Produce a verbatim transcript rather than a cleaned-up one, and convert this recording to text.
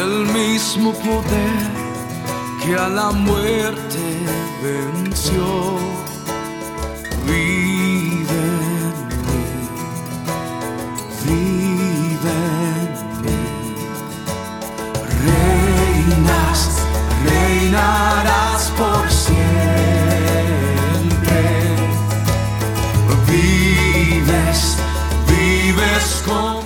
el mismo poder que a la muerte venció. Vive en mí, vive en mí. Reinas, reinarás por siempre. Vives, vives con